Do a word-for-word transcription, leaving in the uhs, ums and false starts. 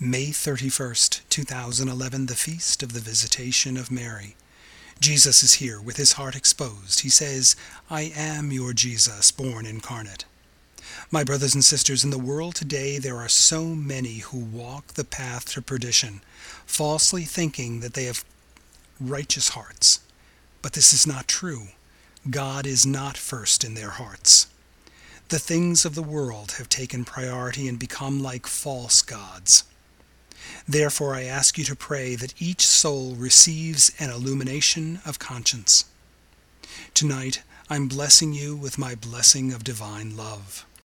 May thirty-first, two thousand eleven, the Feast of the Visitation of Mary. Jesus is here with his heart exposed. He says, "I am your Jesus, born incarnate." My brothers and sisters, in the world today there are so many who walk the path to perdition, falsely thinking that they have righteous hearts. But this is not true. God is not first in their hearts. The things of the world have taken priority and become like false gods. Therefore, I ask you to pray that each soul receives an illumination of conscience. Tonight, I'm blessing you with my blessing of divine love.